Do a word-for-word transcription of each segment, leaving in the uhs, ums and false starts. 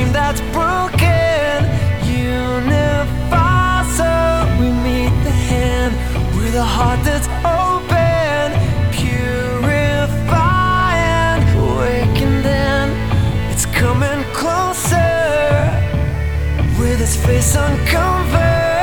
chain that's broken. Unify so we meet the hand with a heart that's open. Purify and awaken then. It's coming closer with its face uncovered.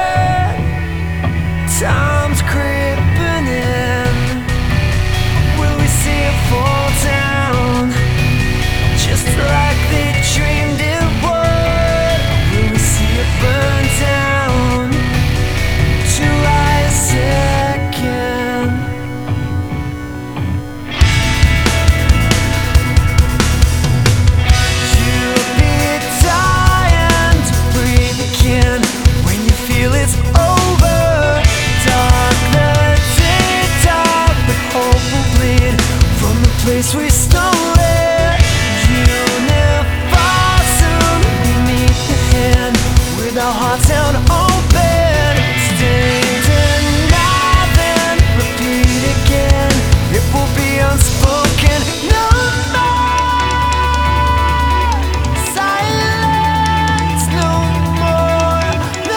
Time's creeping in. Will we see it fall down just like they dreamed it would? Will we see it burn down to rise again? You'll be dying to breathe again when you feel it's over. Dark the day, dark, but hope will bleed from the place we stole it. Unify soon, we meet the hand with our hearts held open. Stay tonight, then repeat again. It will be unspoken. No more silence, no more, no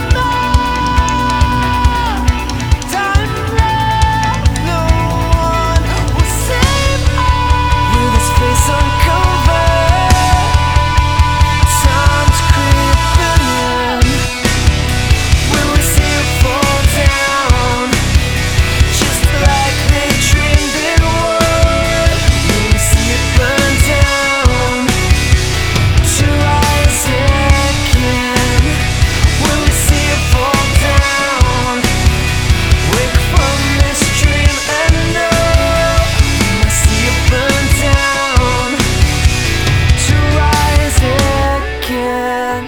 more time left. No one will save us with his face uncovered. Time's creeping in. Will we see it fall down just like they dreamed it would? Will we see it burn down to rise again? Will we see it fall down, wake from this dream and know we must see it burn down to rise again?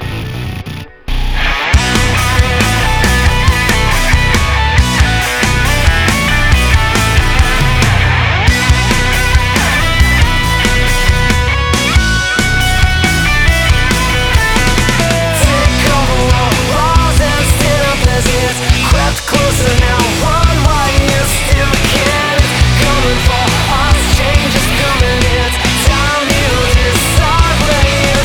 Take over all walls and stand up as is. Crept closer now, run while you still can. It's coming for us, change is coming. It's time you decide where you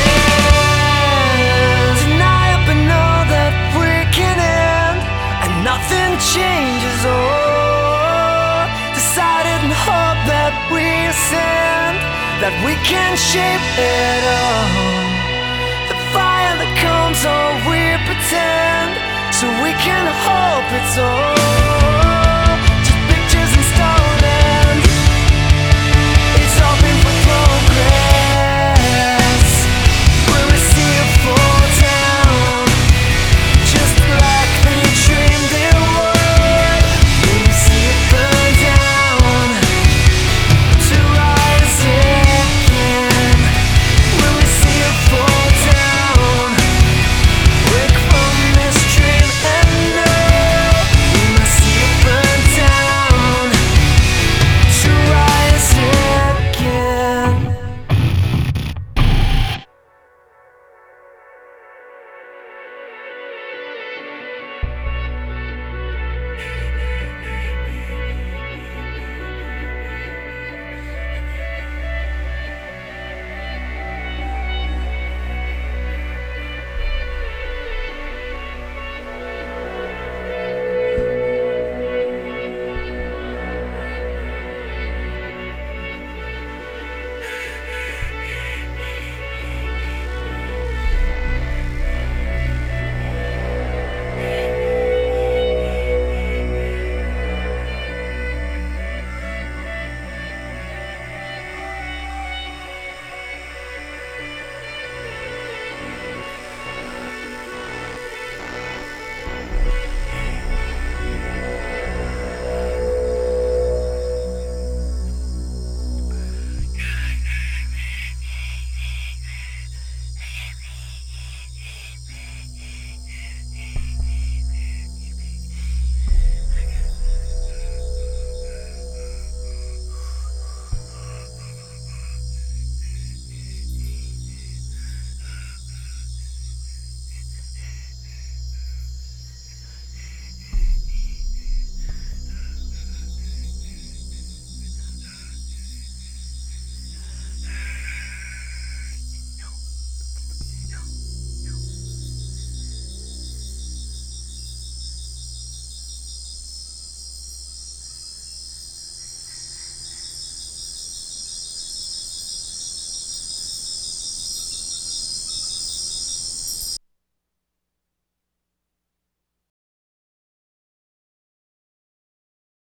stand. Tonight we know that we can end and nothing changes. Oh, decided and hope that we ascend, that we can shape it all. The fire that comes, oh, we pretend, so we can hope it's all.